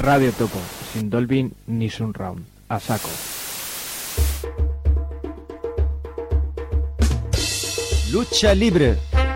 Radio Topo, sin Dolby ni Surround. A saco. Lucha libre.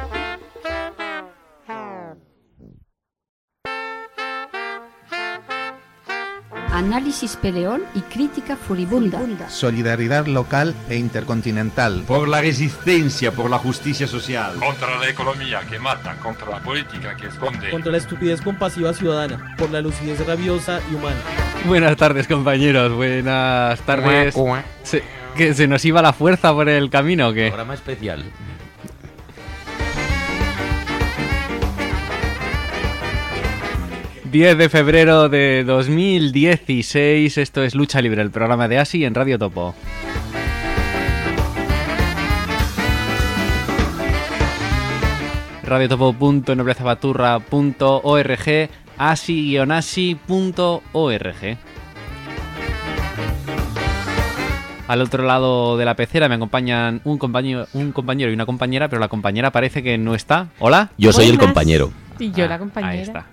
Análisis peleón y crítica furibunda. Solidaridad local e intercontinental. Por la resistencia, por la justicia social. Contra la economía que mata, contra la política que esconde. Contra la estupidez compasiva ciudadana, por la lucidez rabiosa y humana. Buenas tardes, compañeros. Buenas tardes. ¿Que se nos iba la fuerza por el camino o qué? Programa especial. ...10 de febrero de 2016, esto es Lucha Libre, el programa de ASI en Radio Topo. radiotopo.noblezabaturra.org, asi-asi.org. Al otro lado de la pecera me acompañan un compañero y una compañera, pero la compañera parece que no está. ¿Hola? Yo soy el compañero. Y yo la compañera. Ahí está.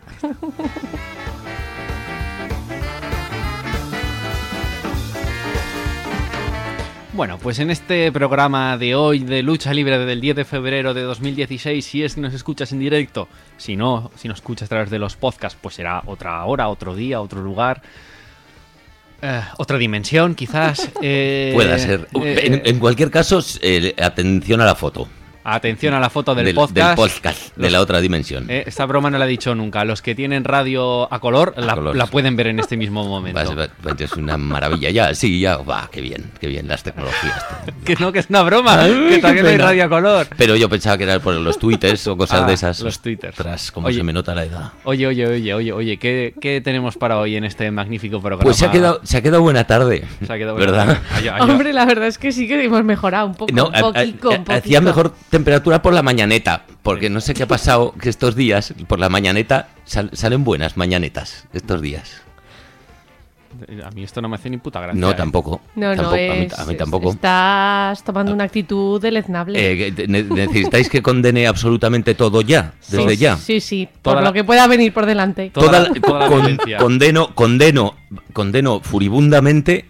Bueno, pues en este programa de hoy de Lucha Libre del 10 de febrero de 2016, si es que nos escuchas en directo, si no, si nos escuchas a través de los podcasts, pues será otra hora, otro día, otro lugar, otra dimensión quizás. Pueda ser. En cualquier caso, atención a la foto. Atención a la foto del podcast. Del podcast, de la otra dimensión. Esta broma no la he dicho nunca. Los que tienen radio a color, la pueden ver en este mismo momento. Es una maravilla. Ya, sí, ya. Va, qué bien las tecnologías. Que no, que es una broma. Que todavía no hay radio a color. Pero yo pensaba que era por los twitters o cosas de esas. Los twitters. Tras cómo se me nota la edad. Oye, ¿qué tenemos para hoy en este magnífico programa? Pues se ha quedado buena tarde. Se ha quedado ¿verdad? Hombre, la verdad es que sí que hemos mejorado un poco. No, hacía mejor temperatura por la mañaneta, porque no sé qué ha pasado, que estos días por la mañaneta salen buenas mañanetas estos días. A mí esto no me hace ni puta gracia. No, tampoco. No, tampoco, a mí tampoco. Estás tomando una actitud deleznable. ¿Necesitáis que condene absolutamente todo ya? Desde ya. Sí, por lo que pueda venir por delante. Toda la violencia. Condeno furibundamente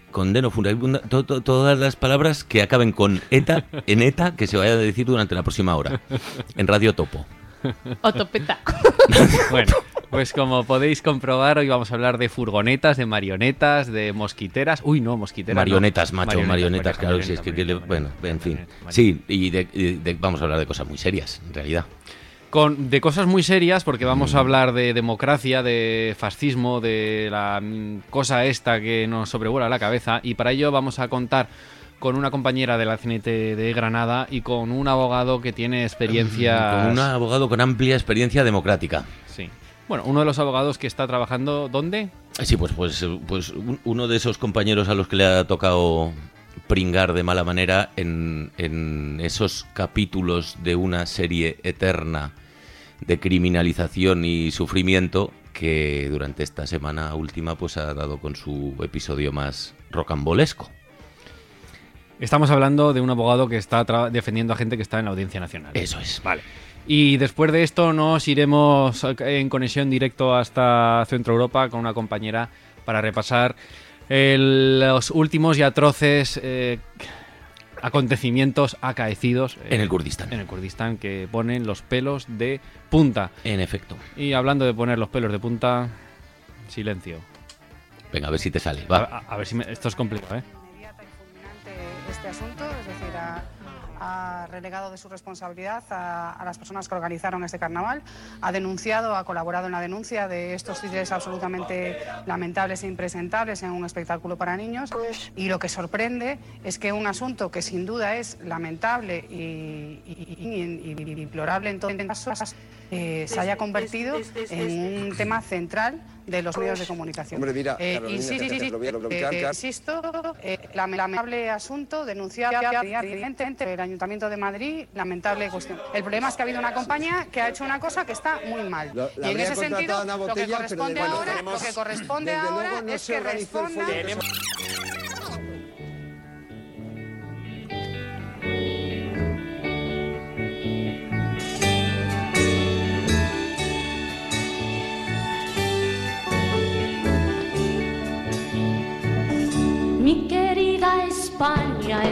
todas las palabras que acaben con ETA, que se vaya a decir durante la próxima hora. En Radio Topo. O topeta. Bueno, pues como podéis comprobar, hoy vamos a hablar de furgonetas, de marionetas, de mosquiteras. Uy, no, mosquiteras. Marionetas, no. Macho, marionetas, claro, sí, es que bueno, en fin. Sí, y vamos a hablar de cosas muy serias, en realidad. De cosas muy serias, porque vamos a hablar de democracia, de fascismo, de la cosa esta que nos sobrevuela la cabeza, y para ello vamos a contar con una compañera de la CNT de Granada y con un abogado que tiene experiencia... Con un abogado con amplia experiencia democrática. Sí. Bueno, uno de los abogados que está trabajando... ¿Dónde? Sí, pues uno de esos compañeros a los que le ha tocado pringar de mala manera en esos capítulos de una serie eterna de criminalización y sufrimiento que durante esta semana última pues ha dado con su episodio más rocambolesco. Estamos hablando de un abogado que está defendiendo a gente que está en la Audiencia Nacional. Eso es. Vale. Y después de esto nos iremos en conexión directo hasta Centro Europa con una compañera para repasar los últimos y atroces acontecimientos acaecidos en el Kurdistán. En el Kurdistán, que ponen los pelos de punta. En efecto. Y hablando de poner los pelos de punta, silencio. Venga, a ver si te sale. Va. A ver si esto es complicado, ¿eh? Este asunto, es decir, ha relegado de su responsabilidad a las personas que organizaron este carnaval, ha denunciado, ha colaborado en la denuncia de estos títeres absolutamente lamentables e impresentables en un espectáculo para niños, y lo que sorprende es que un asunto que sin duda es lamentable y deplorable en todos los casos se haya convertido en un tema central de los medios de comunicación. Hombre, mira, insisto, lamentable asunto denunciado evidentemente el Ayuntamiento de Madrid, lamentable cuestión. El problema es que ha habido una compañía que ha hecho una cosa que está muy mal. Y en ese sentido, lo que corresponde ahora es que responda...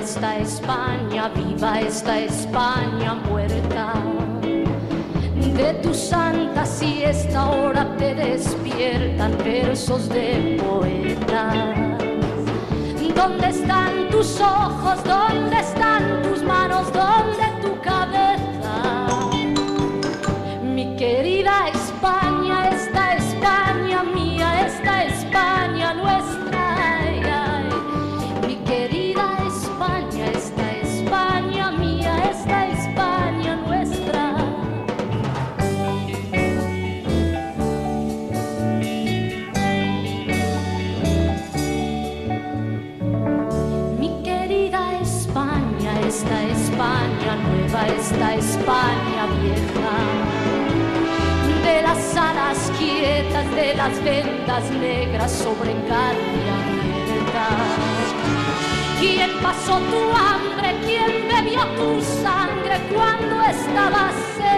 esta España, viva esta España muerta. De tu santa siesta ahora te despiertan versos de poetas. ¿Dónde están tus ojos? ¿Dónde están tus manos? ¿Dónde tu cabeza? Mi querida España, esta España mía, esta España nuestra. Ay, ay. Mi querida España, esta España mía, esta España nuestra. Esta España nueva, esta España vieja, de las alas quietas, de las vendas negras sobre carne abierta. ¿Quién pasó tu hambre? ¿Quién bebió tu sangre cuando estabas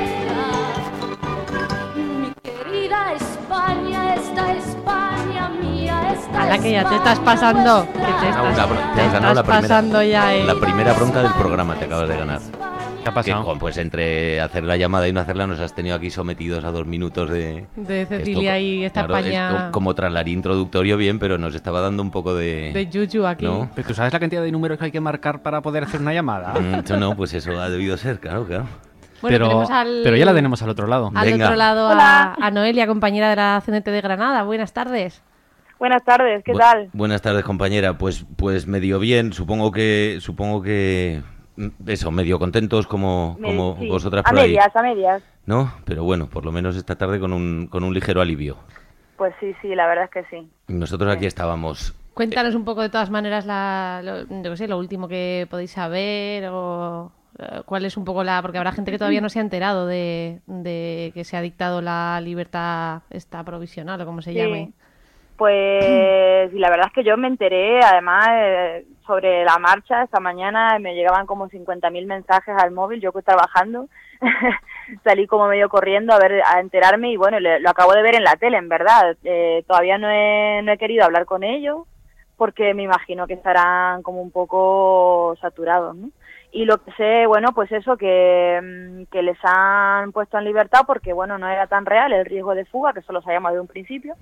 seca? Mi querida España, esta España mía, esta A la que ya te estás pasando. Te has ganado la primera bronca del programa, te acabas de ganar. ¿Qué ha pasado? Que, pues entre hacer la llamada y no hacerla nos has tenido aquí sometidos a 2 minutos de Cecilia y esta claro, España. Como traslari introductorio bien, pero nos estaba dando un poco de yuyu aquí. ¿no? ¿Pero tú sabes la cantidad de números que hay que marcar para poder hacer una llamada? Eso no, pues eso ha debido ser, claro. Bueno, pero ya la tenemos al otro lado. Al otro lado a Noelia, compañera de la CNT de Granada. Buenas tardes. Buenas tardes, ¿qué tal? Buenas tardes, compañera. Pues medio bien, supongo que eso, medio contentos como sí. vosotras por ahí. A medias. ¿No? Pero bueno, por lo menos esta tarde con un ligero alivio. Pues sí, la verdad es que sí. Nosotros aquí estábamos. Cuéntanos un poco de todas maneras lo último que podéis saber o cuál es un poco porque habrá gente que todavía no se ha enterado de que se ha dictado la libertad esta provisional o como se llame. Pues la verdad es que yo me enteré, además, sobre la marcha esta mañana, me llegaban como 50.000 mensajes al móvil, yo que trabajando, salí como medio corriendo a enterarme y bueno, lo acabo de ver en la tele, en verdad. Todavía no he querido hablar con ellos porque me imagino que estarán como un poco saturados, ¿no? Y lo que sé, bueno, pues eso, que les han puesto en libertad porque, bueno, no era tan real el riesgo de fuga, que eso lo sabíamos desde un principio.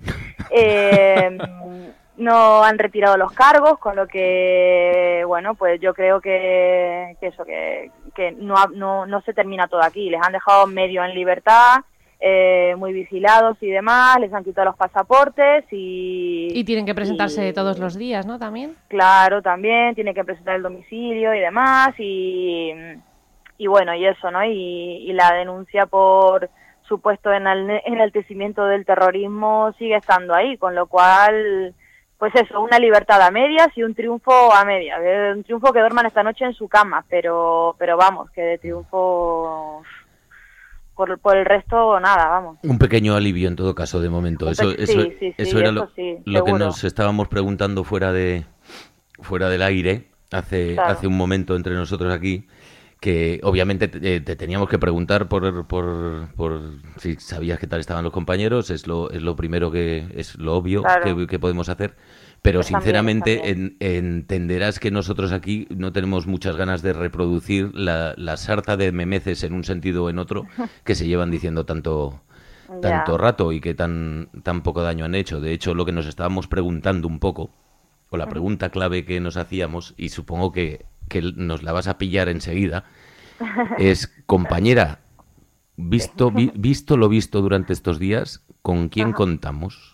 No han retirado los cargos, con lo que, bueno, pues yo creo que no se termina todo aquí. Les han dejado medio en libertad, muy vigilados y demás, les han quitado los pasaportes y tienen que presentarse todos los días, ¿no? También. Claro, también tienen que presentar el domicilio y demás y bueno, y eso, ¿no? Y la denuncia por supuesto enaltecimiento del terrorismo sigue estando ahí, con lo cual, pues eso, una libertad a medias y un triunfo a medias. Un triunfo que duerman esta noche en su cama, pero vamos, que de triunfo por el resto nada, vamos. Un pequeño alivio en todo caso de momento. Eso era lo que nos estábamos preguntando fuera del aire hace un momento entre nosotros aquí, que obviamente te teníamos que preguntar por si sabías qué tal estaban los compañeros, es lo primero es lo obvio que podemos hacer. Pero pues sinceramente también. Entenderás que nosotros aquí no tenemos muchas ganas de reproducir la sarta de memeces en un sentido o en otro que se llevan diciendo tanto rato y que tan poco daño han hecho. De hecho, lo que nos estábamos preguntando un poco, o la pregunta clave que nos hacíamos, y supongo que nos la vas a pillar enseguida, es, compañera, visto lo visto durante estos días, ¿con quién contamos?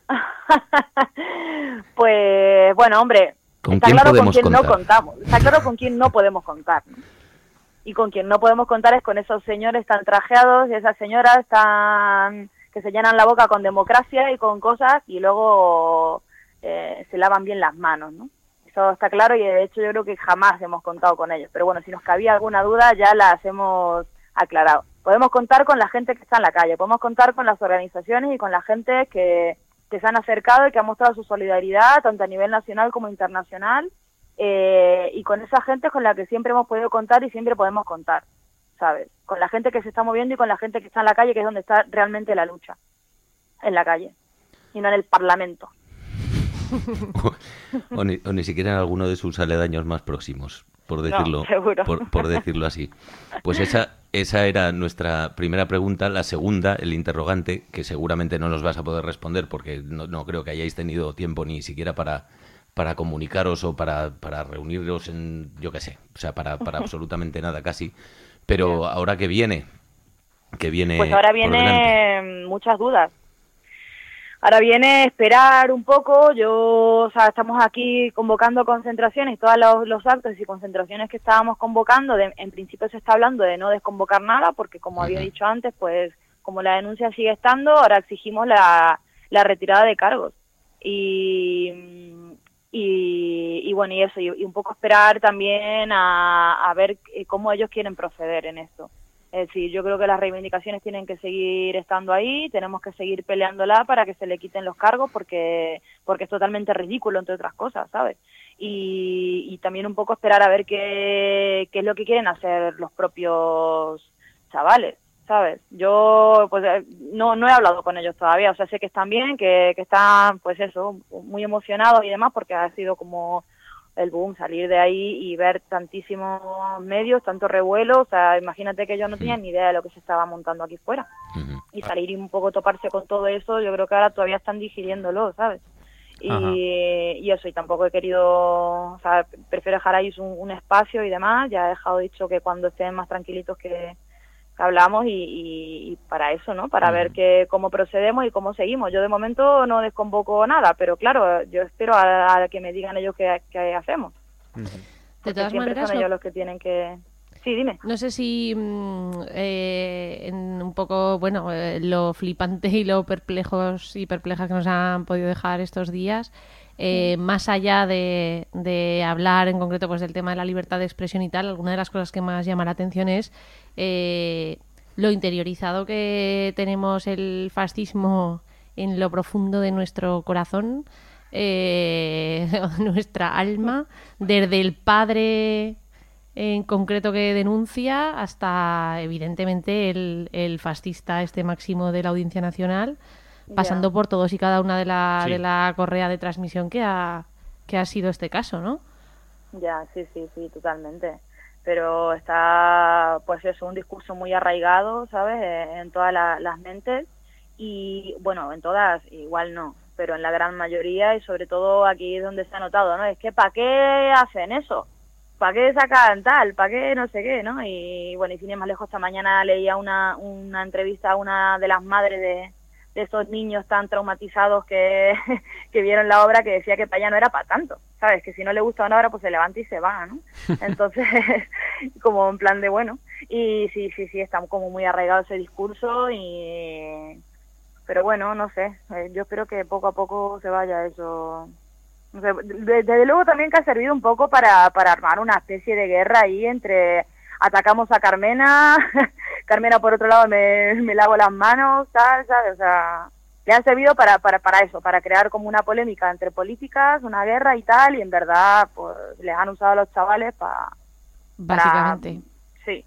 Pues, bueno, hombre, está claro con quién no contamos. Está claro con quién no podemos contar, ¿no? Y con quien no podemos contar es con esos señores tan trajeados y esas señoras que se llenan la boca con democracia y con cosas y luego se lavan bien las manos, ¿no? Eso está claro y de hecho yo creo que jamás hemos contado con ellos. Pero bueno, si nos cabía alguna duda ya las hemos aclarado. Podemos contar con la gente que está en la calle, podemos contar con las organizaciones y con la gente que se han acercado y que ha mostrado su solidaridad tanto a nivel nacional como internacional, y con esa gente con la que siempre hemos podido contar y siempre podemos contar, ¿sabes? Con la gente que se está moviendo y con la gente que está en la calle, que es donde está realmente la lucha, en la calle, y no en el Parlamento. o ni siquiera en alguno de sus aledaños más próximos, por decirlo, por decirlo así. Pues esa era nuestra primera pregunta. La segunda, el interrogante, que seguramente no nos vas a poder responder porque no creo que hayáis tenido tiempo ni siquiera para comunicaros o para reuniros en, yo qué sé, o sea, para absolutamente nada casi. Pero ahora que viene pues ahora viene muchas dudas. Ahora viene esperar un poco. Estamos aquí convocando concentraciones, todos los actos y concentraciones que estábamos convocando, en principio se está hablando de no desconvocar nada, porque como había dicho antes, pues como la denuncia sigue estando, ahora exigimos la retirada de cargos. Y bueno, y eso, y un poco esperar también a ver cómo ellos quieren proceder en esto. Es decir, yo creo que las reivindicaciones tienen que seguir estando ahí, tenemos que seguir peleándola para que se le quiten los cargos, porque es totalmente ridículo, entre otras cosas, ¿sabes? Y también un poco esperar a ver qué es lo que quieren hacer los propios chavales, ¿sabes? Yo pues no he hablado con ellos todavía, o sea, sé que están bien, que están, pues eso, muy emocionados y demás, porque ha sido como el boom, salir de ahí y ver tantísimos medios, tanto revuelo, o sea, imagínate que yo no tenía ni idea de lo que se estaba montando aquí fuera. Y salir y un poco toparse con todo eso, yo creo que ahora todavía están digiriéndolo, ¿sabes? Y eso, y tampoco he querido, o sea, prefiero dejar ahí un espacio y demás, ya he dejado dicho que cuando estén más tranquilitos que hablamos y para eso, ¿no? Para ver cómo procedemos y cómo seguimos. Yo de momento no desconvoco nada, pero claro, yo espero a que me digan ellos qué hacemos. De todas maneras, son ellos los que tienen que... Sí, dime. No sé si en un poco, bueno, lo flipante y lo perplejos y perplejas que nos han podido dejar estos días, más allá de hablar en concreto pues del tema de la libertad de expresión y tal, alguna de las cosas que más llama la atención es lo interiorizado que tenemos el fascismo en lo profundo de nuestro corazón, nuestra alma, desde el padre en concreto que denuncia hasta evidentemente el fascista máximo de la Audiencia Nacional, pasando por todos y cada una de la correa de transmisión que ha sido este caso, ¿no? Ya, sí, totalmente. Pero está, pues eso, un discurso muy arraigado, ¿sabes?, en todas las mentes, y bueno, en todas igual no, pero en la gran mayoría, y sobre todo aquí es donde se ha notado, ¿no? Es que ¿para qué hacen eso? ¿Para qué sacan tal? ¿Para qué no sé qué? ¿No? Y bueno, y sin ir más lejos, esta mañana leía una entrevista a una de las madres de esos niños tan traumatizados que vieron la obra, que decía que para ella no era para tanto, ¿sabes? Que si no le gusta una obra, pues se levanta y se va, ¿no? Entonces, como en plan de bueno. Y sí, está como muy arraigado ese discurso, pero bueno, no sé, yo espero que poco a poco se vaya eso. No sé, desde luego también que ha servido un poco para armar una especie de guerra ahí entre... Atacamos a Carmena, Carmena por otro lado me lavo las manos, tal, ¿sabes? O sea, le ha servido para eso, para crear como una polémica entre políticas, una guerra y tal, y en verdad pues les han usado a los chavales básicamente. Sí.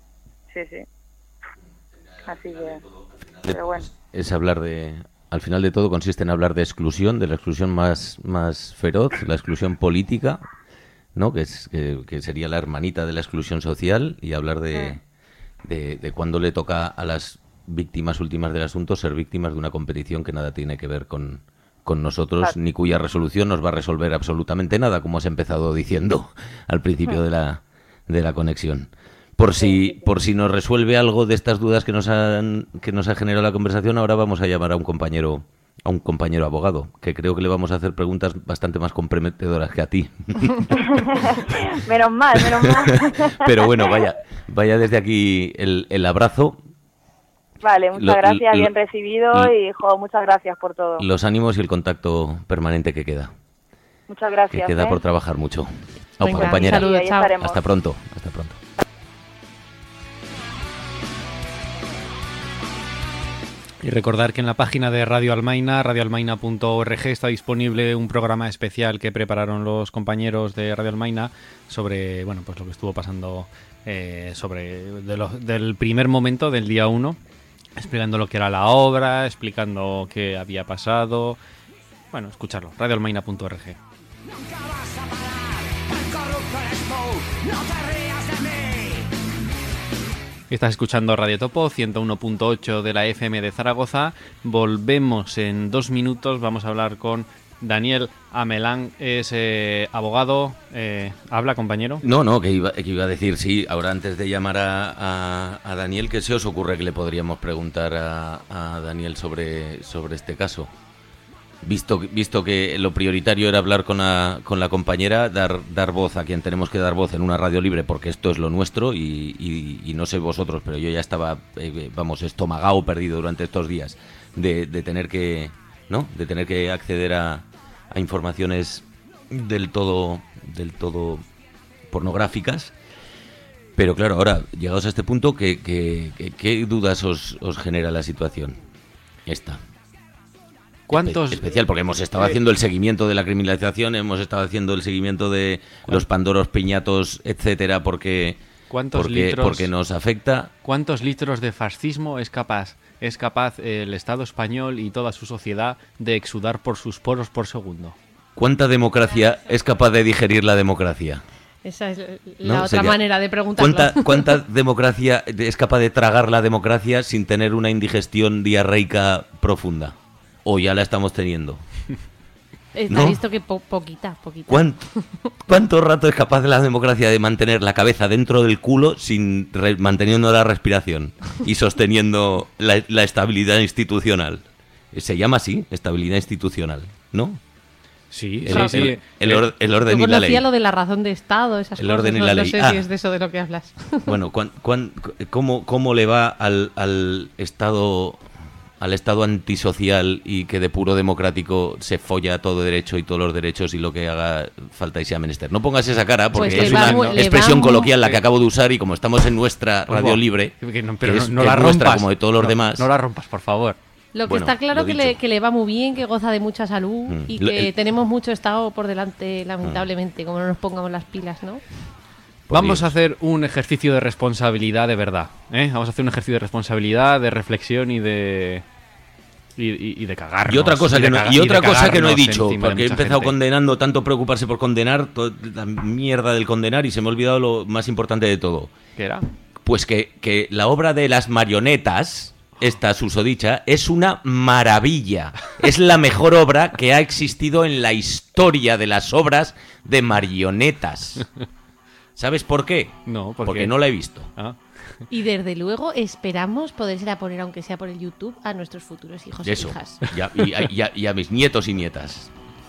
Así que, pero bueno. Es hablar de... Al final de todo consiste en hablar de exclusión, de la exclusión más feroz, la exclusión política, ¿no? Que sería la hermanita de la exclusión social, y hablar de cuándo le toca a las víctimas últimas del asunto ser víctimas de una competición que nada tiene que ver con nosotros, ni cuya resolución nos va a resolver absolutamente nada, como has empezado diciendo al principio de la conexión. Por si nos resuelve algo de estas dudas que nos ha generado la conversación, ahora vamos a llamar a un compañero abogado, que creo que le vamos a hacer preguntas bastante más comprometedoras que a ti. Menos mal. Pero bueno, vaya desde aquí el abrazo. Vale, muchas gracias, bien recibido, y muchas gracias por todo. Los ánimos y el contacto permanente que queda. Muchas gracias. Que queda por trabajar mucho. Venga, compañera. Saludos, chao. Hasta pronto. Y recordar que en la página de Radio Almaina, radioalmaina.org, está disponible un programa especial que prepararon los compañeros de Radio Almaina sobre, bueno, pues lo que estuvo pasando del primer momento, del día 1, explicando lo que era la obra, explicando qué había pasado, bueno, escucharlo, radioalmaina.org. Estás escuchando Radio Topo, 101.8 de la FM de Zaragoza. Volvemos en 2 minutos. Vamos a hablar con Daniel Amelán. Es abogado. ¿Habla, compañero? No, que iba a decir, sí. Ahora, antes de llamar a Daniel, ¿qué se os ocurre que le podríamos preguntar a Daniel sobre este caso? Visto que lo prioritario era hablar con la compañera, dar voz a quien tenemos que dar voz en una radio libre, porque esto es lo nuestro y no sé vosotros, pero yo ya estaba, estomagado, perdido durante estos días de tener que, ¿no? De tener que acceder a informaciones del todo pornográficas. Pero claro, ahora, llegados a este punto, ¿qué dudas os genera la situación esta? ¿Cuántos? Especial, porque hemos estado haciendo el seguimiento de la criminalización, hemos estado haciendo el seguimiento de los pandoros, piñatos, etcétera, porque nos afecta. ¿Cuántos litros de fascismo es capaz el Estado español y toda su sociedad de exudar por sus poros por segundo? ¿Cuánta democracia es capaz de digerir la democracia? Esa es la otra manera de preguntarlo. ¿Cuánta democracia es capaz de tragar la democracia sin tener una indigestión diarreica profunda? ¿O ya la estamos teniendo? Está visto que poquita. ¿Cuánto rato es capaz de la democracia de mantener la cabeza dentro del culo manteniendo la respiración y sosteniendo la estabilidad institucional? Se llama así, estabilidad institucional, ¿no? Sí, el orden y la ley. Yo conocía lo de la razón de Estado, esas el cosas. Orden y la ley. No sé si es de eso de lo que hablas. Bueno, ¿cómo le va al Estado antisocial y que de puro democrático se folla todo derecho y todos los derechos y lo que haga falta y sea menester? No pongas esa cara porque pues es una expresión coloquial la que acabo de usar y como estamos en nuestra radio libre, pero no la rompas como de todos los demás. No la rompas, por favor. Lo que está claro que le va muy bien, que goza de mucha salud y que tenemos mucho Estado por delante, lamentablemente, como no nos pongamos las pilas, ¿no? Vamos a hacer un ejercicio de responsabilidad de verdad, ¿eh? Vamos a hacer un ejercicio de responsabilidad, de reflexión y de cagarnos. Y otra cosa que no he dicho, porque he empezado condenando, tanto preocuparse por condenar, toda la mierda del condenar, y se me ha olvidado lo más importante de todo. ¿Qué era? Pues que la obra de las marionetas, esta susodicha, es una maravilla. Es la mejor obra que ha existido en la historia de las obras de marionetas. ¿Sabes por qué? No, porque no la he visto. Y desde luego esperamos podérsela poner, aunque sea por el YouTube, a nuestros futuros hijos e hijas. Y a mis nietos y nietas.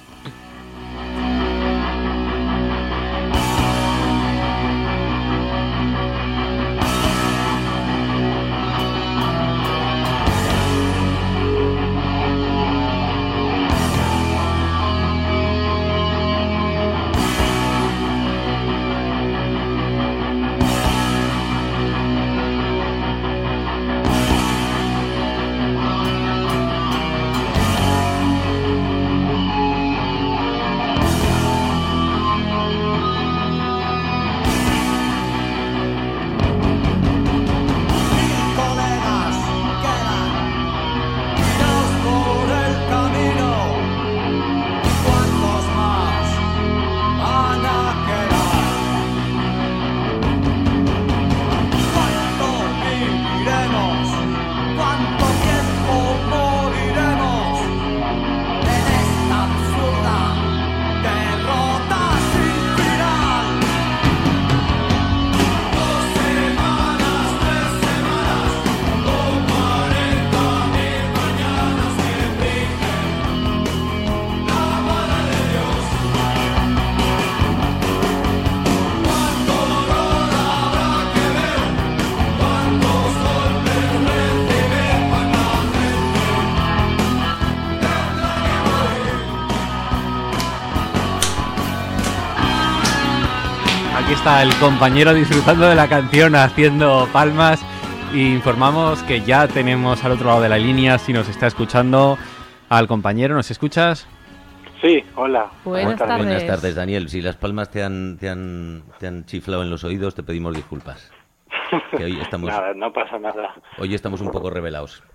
Aquí está el compañero disfrutando de la canción, haciendo palmas. Y informamos que ya tenemos al otro lado de la línea, si nos está escuchando, al compañero. ¿Nos escuchas? Sí, hola. Buenas tardes. Buenas tardes, Daniel. Si las palmas te han chiflado en los oídos, te pedimos disculpas. Que hoy estamos, nada, no pasa nada. Hoy estamos un poco revelados.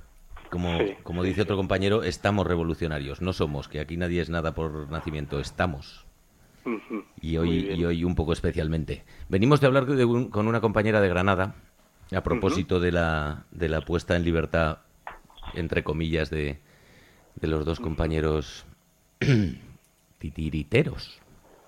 como dice otro compañero, estamos revolucionarios, no somos, que aquí nadie es nada por nacimiento, estamos. Y hoy un poco especialmente. Venimos de hablar con una compañera de Granada a propósito de la puesta en libertad, entre comillas, de los dos compañeros titiriteros.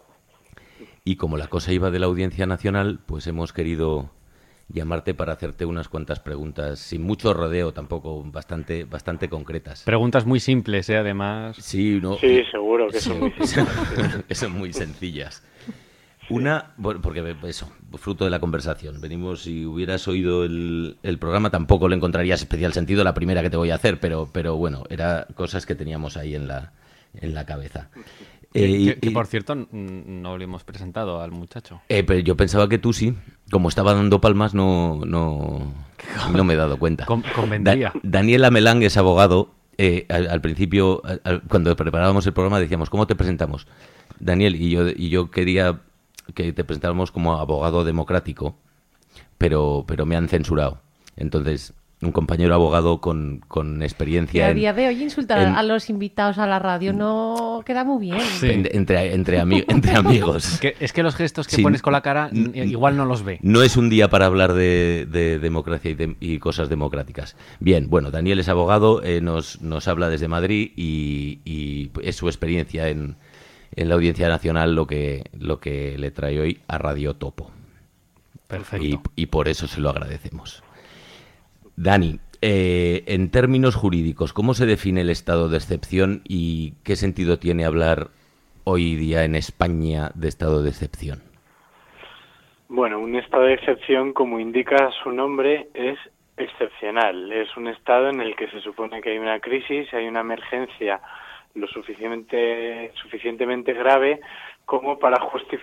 Y como la cosa iba de la Audiencia Nacional, pues hemos querido llamarte para hacerte unas cuantas preguntas, sin mucho rodeo tampoco, bastante concretas. Preguntas muy simples, además. Sí, seguro que son muy simples. Que son muy sencillas. Una, bueno, porque eso, fruto de la conversación. Venimos, si hubieras oído el programa, tampoco le encontrarías especial sentido la primera que te voy a hacer, pero bueno, era cosas que teníamos ahí en la cabeza. Que por cierto, no le hemos presentado al muchacho. Pero yo pensaba que tú sí. Como estaba dando palmas, no me he dado cuenta. Convendría. Daniel Amelán es abogado. Al principio, cuando preparábamos el programa, decíamos, ¿cómo te presentamos? Daniel, y yo quería que te presentáramos como abogado democrático, pero me han censurado. Entonces, un compañero abogado con experiencia. Y a día de hoy insultar a los invitados a la radio no queda muy bien. Sí. Entre amigos. Es que los gestos que pones con la cara igual no los ve. No es un día para hablar de democracia y cosas democráticas. Bien, bueno, Daniel es abogado, nos habla desde Madrid y es su experiencia en la Audiencia Nacional lo que le trae hoy a Radio Topo. Perfecto. Y por eso se lo agradecemos. Dani, en términos jurídicos, ¿cómo se define el estado de excepción y qué sentido tiene hablar hoy día en España de estado de excepción? Bueno, un estado de excepción, como indica su nombre, es excepcional. Es un estado en el que se supone que hay una crisis, hay una emergencia lo suficientemente grave como para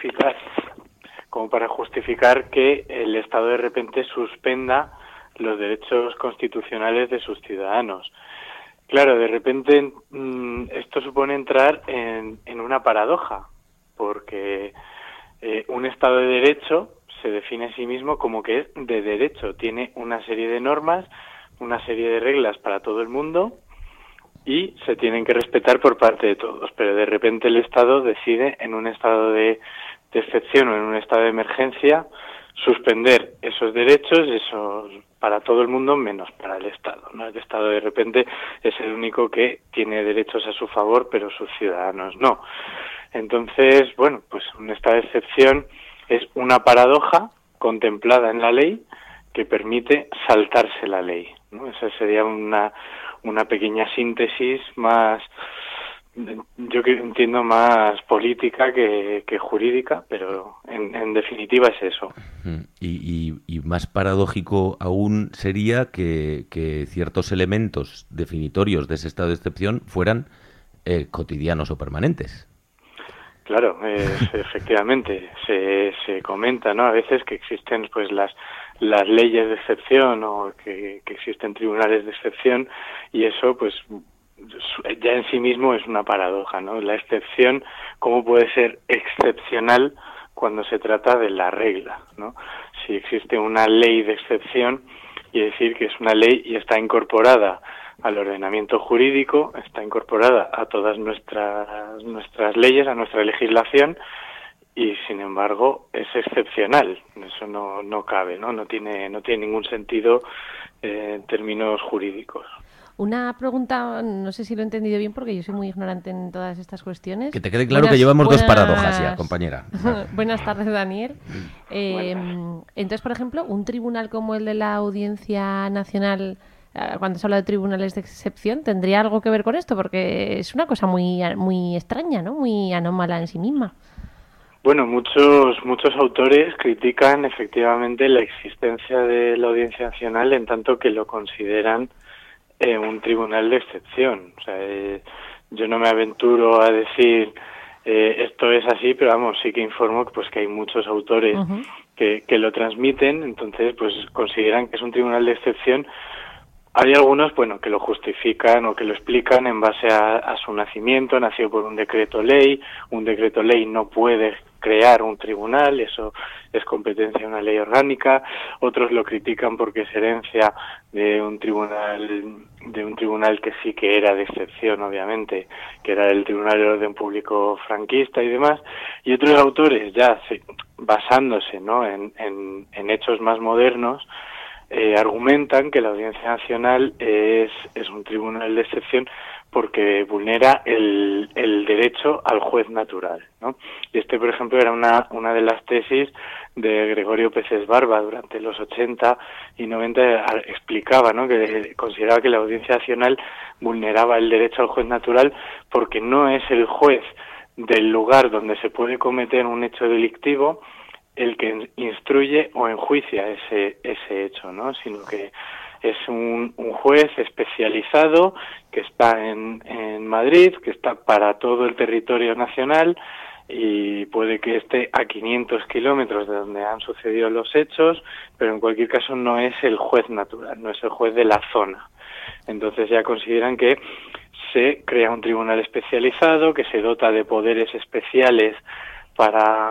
justificar que el Estado de repente suspenda los derechos constitucionales de sus ciudadanos. Claro, de repente esto supone entrar en una paradoja, porque un Estado de Derecho se define a sí mismo como que es de derecho, tiene una serie de normas, una serie de reglas para todo el mundo y se tienen que respetar por parte de todos, pero de repente el Estado decide en un estado de excepción o en un estado de emergencia suspender esos derechos, para todo el mundo menos para el Estado, ¿no? El Estado de repente es el único que tiene derechos a su favor, pero sus ciudadanos no. Entonces, bueno, pues un estado de excepción es una paradoja contemplada en la ley que permite saltarse la ley, ¿no? Esa sería una pequeña síntesis más, yo entiendo, más política que jurídica, pero en definitiva es eso. Y más paradójico aún sería que ciertos elementos definitorios de ese estado de excepción fueran cotidianos o permanentes. Claro, efectivamente, se comenta, ¿no? A veces que existen pues las leyes de excepción o que existen tribunales de excepción y eso pues ya en sí mismo es una paradoja, ¿no? La excepción, ¿cómo puede ser excepcional cuando se trata de la regla, ¿no? Si existe una ley de excepción y decir que es una ley y está incorporada al ordenamiento jurídico, está incorporada a todas nuestras leyes, a nuestra legislación y sin embargo es excepcional. Eso no cabe, ¿no? No tiene ningún sentido en términos jurídicos. Una pregunta, no sé si lo he entendido bien porque yo soy muy ignorante en todas estas cuestiones. Que te quede claro que llevamos dos paradojas ya, compañera. Buenas tardes, Daniel. Entonces, por ejemplo, un tribunal como el de la Audiencia Nacional, cuando se habla de tribunales de excepción, ¿tendría algo que ver con esto? Porque es una cosa muy extraña, ¿no? Muy anómala en sí misma. Bueno, muchos autores critican efectivamente la existencia de la Audiencia Nacional en tanto que lo consideran un tribunal de excepción. O sea, yo no me aventuro a decir esto es así, pero vamos, sí que informo pues que hay muchos autores que lo transmiten, entonces pues consideran que es un tribunal de excepción. Hay algunos, bueno, que lo justifican o que lo explican en base a su nacimiento, nació por un decreto ley no puede crear un tribunal, eso es competencia de una ley orgánica. Otros lo critican porque es herencia de un tribunal que sí que era de excepción, obviamente, que era el Tribunal de Orden Público franquista y demás. Y otros autores, ya basándose, ¿no?, en hechos más modernos, argumentan que la Audiencia Nacional es un tribunal de excepción porque vulnera el derecho al juez natural, ¿no? Y por ejemplo, era una de las tesis de Gregorio Peces Barba durante los 80 y 90, explicaba, ¿no?, que consideraba que la Audiencia Nacional vulneraba el derecho al juez natural porque no es el juez del lugar donde se puede cometer un hecho delictivo el que instruye o enjuicia ese hecho, ¿no?, sino que es un juez especializado que está en Madrid, que está para todo el territorio nacional y puede que esté a 500 kilómetros de donde han sucedido los hechos, pero en cualquier caso no es el juez natural, no es el juez de la zona. Entonces ya consideran que se crea un tribunal especializado, que se dota de poderes especiales para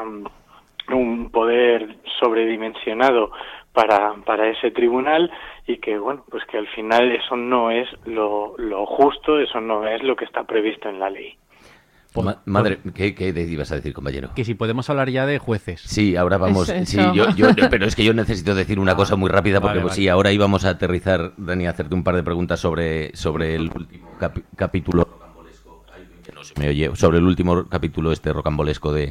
un poder sobredimensionado para ese tribunal, y que bueno, pues que al final eso no es lo justo, eso no es lo que está previsto en la ley. Madre, ¿qué ibas a decir, compañero? Que si podemos hablar ya de jueces. Sí, ahora vamos. Sí, pero es que yo necesito decir una cosa muy rápida porque vale. Sí, ahora íbamos a aterrizar, Dani, a hacerte un par de preguntas sobre el último capítulo rocambolesco. Que no se me oye, sobre el último capítulo rocambolesco de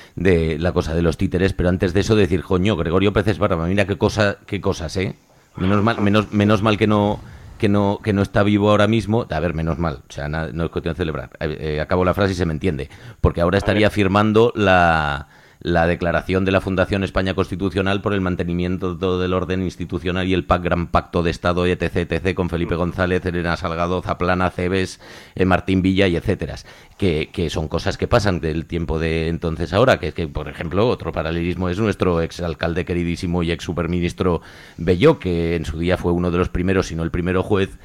la cosa de los títeres, pero antes de eso decir, coño, Gregorio Peces Barba, mira qué cosas, ¿eh? Menos mal que no está vivo ahora mismo. A ver, menos mal, o sea, no es cuestión de celebrar. Acabo la frase y se me entiende, porque ahora estaría firmando la declaración de la Fundación España Constitucional por el mantenimiento del orden institucional y el gran pacto de Estado, etc., con Felipe González, Elena Salgado, Zaplana, Cebes, Martín Villa y etcétera, que son cosas que pasan del tiempo de entonces ahora, que por ejemplo, otro paralelismo es nuestro exalcalde queridísimo y ex superministro Belló, que en su día fue uno de los primeros, si no el primero juez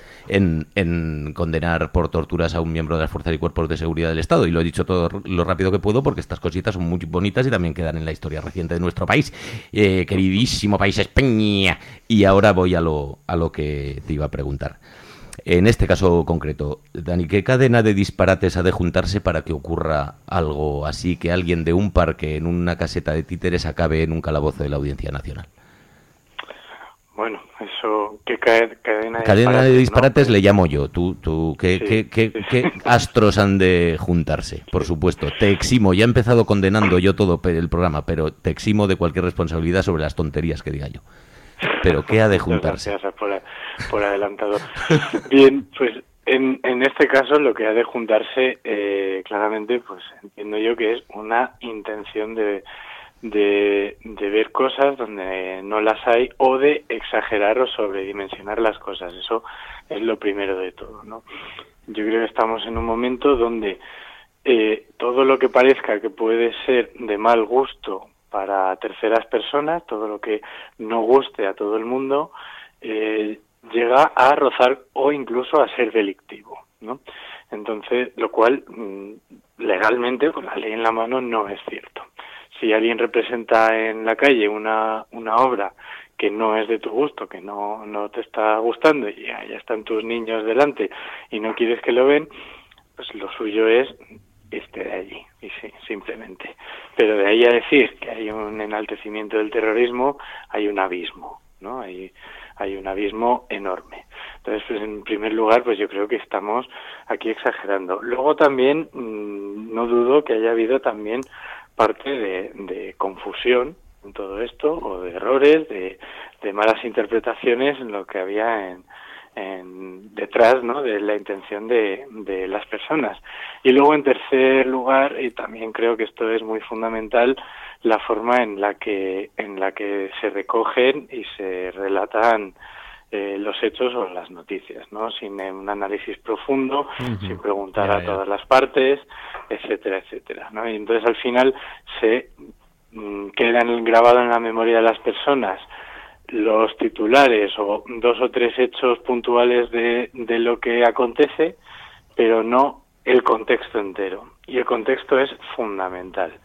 en condenar por torturas a un miembro de las fuerzas y cuerpos de seguridad del Estado, y lo he dicho todo lo rápido que puedo porque estas cositas son muy bonitas y también quedan en la historia reciente de nuestro país, queridísimo país España. Y ahora voy a lo que te iba a preguntar. En este caso concreto, Dani, ¿qué cadena de disparates ha de juntarse para que ocurra algo así, que alguien de un parque en una caseta de títeres acabe en un calabozo de la Audiencia Nacional? Bueno, eso, ¿qué cadena de disparates, ¿no? Le llamo yo. ¿Qué astros han de juntarse? Por supuesto, te eximo, ya he empezado condenando yo todo el programa, pero te eximo de cualquier responsabilidad sobre las tonterías que diga yo. Pero ¿qué ha de juntarse? Gracias por adelantado. Bien, pues en este caso lo que ha de juntarse claramente, pues entiendo yo que es una intención de ver cosas donde no las hay, o de exagerar o sobredimensionar las cosas. Eso es lo primero de todo, ¿no? Yo creo que estamos en un momento donde todo lo que parezca que puede ser de mal gusto para terceras personas, todo lo que no guste a todo el mundo, llega a rozar o incluso a ser delictivo, ¿no? Entonces, lo cual legalmente, con la ley en la mano, no es cierto. Si alguien representa en la calle una obra que no es de tu gusto, que no te está gustando, y ya están tus niños delante y no quieres que lo ven, pues lo suyo es irte de allí, y sí, simplemente. Pero de ahí a decir que hay un enaltecimiento del terrorismo, hay un abismo, ¿no? Hay un abismo enorme. Entonces, pues en primer lugar, pues yo creo que estamos aquí exagerando. Luego también, no dudo que haya habido también parte de confusión en todo esto, o de errores, de malas interpretaciones en lo que había detrás, ¿no?, de la intención de las personas. Y luego, en tercer lugar, y también creo que esto es muy fundamental, la forma en la que se recogen y se relatan los hechos o las noticias, ¿no? Sin un análisis profundo, sin preguntar a todas las partes, etcétera, etcétera, ¿no? Y entonces al final se queda grabado en la memoria de las personas los titulares o 2 o 3 hechos puntuales de lo que acontece, pero no el contexto entero. Y el contexto es fundamental.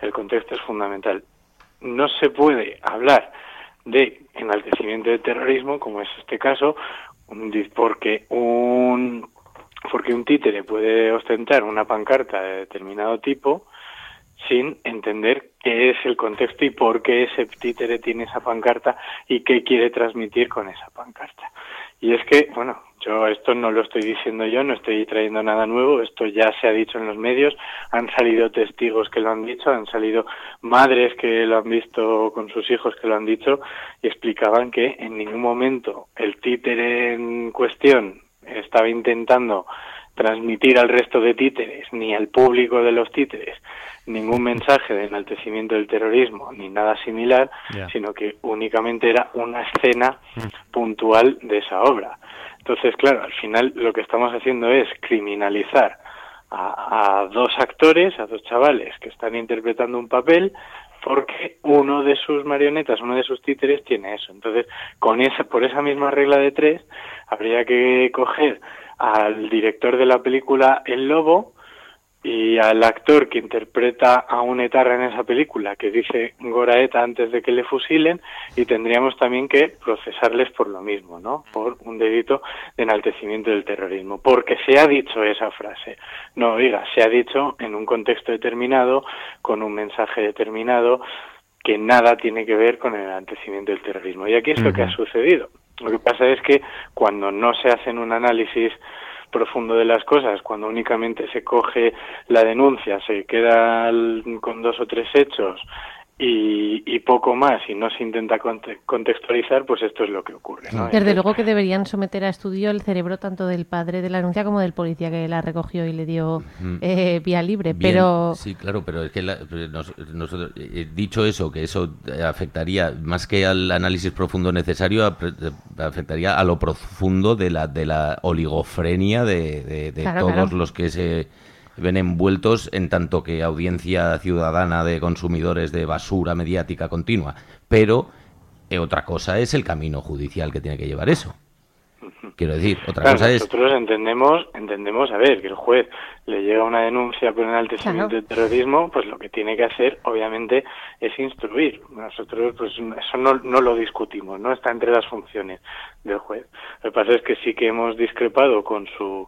El contexto es fundamental. No se puede hablar de enaltecimiento de terrorismo, como es este caso, porque un títere puede ostentar una pancarta de determinado tipo sin entender qué es el contexto y por qué ese títere tiene esa pancarta y qué quiere transmitir con esa pancarta. Y es que, bueno, yo esto no lo estoy diciendo yo, no estoy trayendo nada nuevo, esto ya se ha dicho en los medios, han salido testigos que lo han dicho, han salido madres que lo han visto con sus hijos que lo han dicho y explicaban que en ningún momento el títere en cuestión estaba intentando transmitir al resto de títeres ni al público de los títeres ningún mensaje de enaltecimiento del terrorismo ni nada similar, sino que únicamente era una escena puntual de esa obra. Entonces, claro, al final lo que estamos haciendo es criminalizar a dos actores, a dos chavales que están interpretando un papel porque uno de sus marionetas, uno de sus títeres tiene eso. Entonces, por esa misma regla de tres, habría que coger al director de la película El Lobo y al actor que interpreta a un etarra en esa película, que dice Gora Eta antes de que le fusilen, y tendríamos también que procesarles por lo mismo, ¿no? Por un delito de enaltecimiento del terrorismo, porque se ha dicho esa frase. No, oiga, se ha dicho en un contexto determinado, con un mensaje determinado, que nada tiene que ver con el enaltecimiento del terrorismo. Y aquí es lo que ha sucedido. Lo que pasa es que cuando no se hacen un análisis profundo de las cosas, cuando únicamente se coge la denuncia, se queda con 2 o 3 hechos y poco más y no se intenta contextualizar, pues esto es lo que ocurre, ¿no? Desde luego que deberían someter a estudio el cerebro tanto del padre de la denuncia como del policía que la recogió y le dio vía libre. Bien, pero sí, claro, pero es que nosotros, dicho eso, que eso afectaría más que al análisis profundo necesario, afectaría a lo profundo de la oligofrenia de todos los que se ven envueltos en tanto que audiencia ciudadana de consumidores de basura mediática continua. Pero otra cosa es el camino judicial que tiene que llevar eso. Quiero decir, otra cosa es... Nosotros entendemos, a ver, que el juez le llega una denuncia por enaltecimiento de terrorismo, pues lo que tiene que hacer, obviamente, es instruir. Nosotros, pues eso no lo discutimos, no está entre las funciones del juez. Lo que pasa es que sí que hemos discrepado con su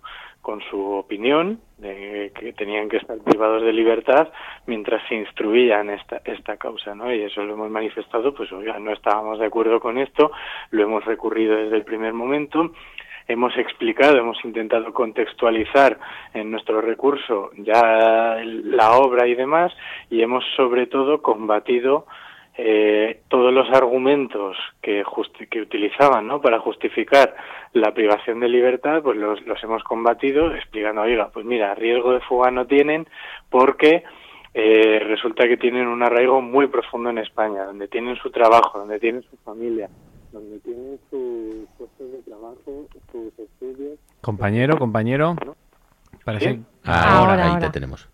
opinión de que tenían que estar privados de libertad mientras se instruían esta causa, ¿no? Y eso lo hemos manifestado, pues oiga, no estábamos de acuerdo con esto, lo hemos recurrido desde el primer momento, hemos explicado, hemos intentado contextualizar en nuestro recurso ya la obra y demás, y hemos sobre todo combatido todos los argumentos que utilizaban, ¿no?, para justificar la privación de libertad, pues los hemos combatido explicando, oiga, pues mira, riesgo de fuga no tienen porque resulta que tienen un arraigo muy profundo en España, donde tienen su trabajo, donde tienen su familia, donde tienen sus puestos de trabajo, sus estudios. Compañero, ¿no? Parece. ¿Sí? Ahora te tenemos.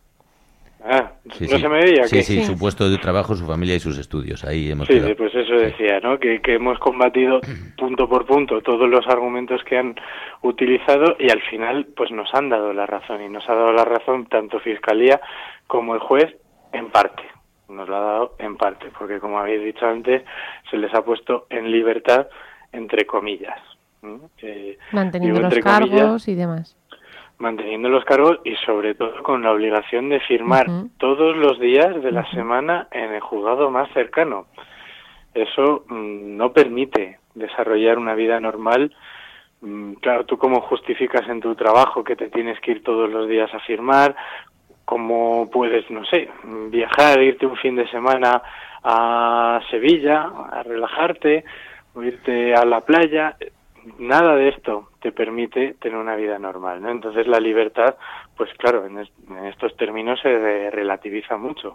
Sí, ¿no se me veía? Sí, su puesto de trabajo, su familia y sus estudios. Ahí hemos quedado. Pues eso decía, ¿no? Que hemos combatido punto por punto todos los argumentos que han utilizado y al final pues nos han dado la razón. Y nos ha dado la razón tanto Fiscalía como el juez en parte. Nos lo ha dado en parte, porque como habéis dicho antes, se les ha puesto en libertad, entre comillas. Manteniendo los cargos y demás. Manteniendo los cargos y sobre todo con la obligación de firmar todos los días de la semana en el juzgado más cercano. Eso no permite desarrollar una vida normal. Claro, ¿tú cómo justificas en tu trabajo que te tienes que ir todos los días a firmar? ¿Cómo puedes, no sé, viajar, irte un fin de semana a Sevilla, a relajarte, o irte a la playa? Nada de esto te permite tener una vida normal, ¿no? Entonces la libertad, pues claro, en estos términos se relativiza mucho.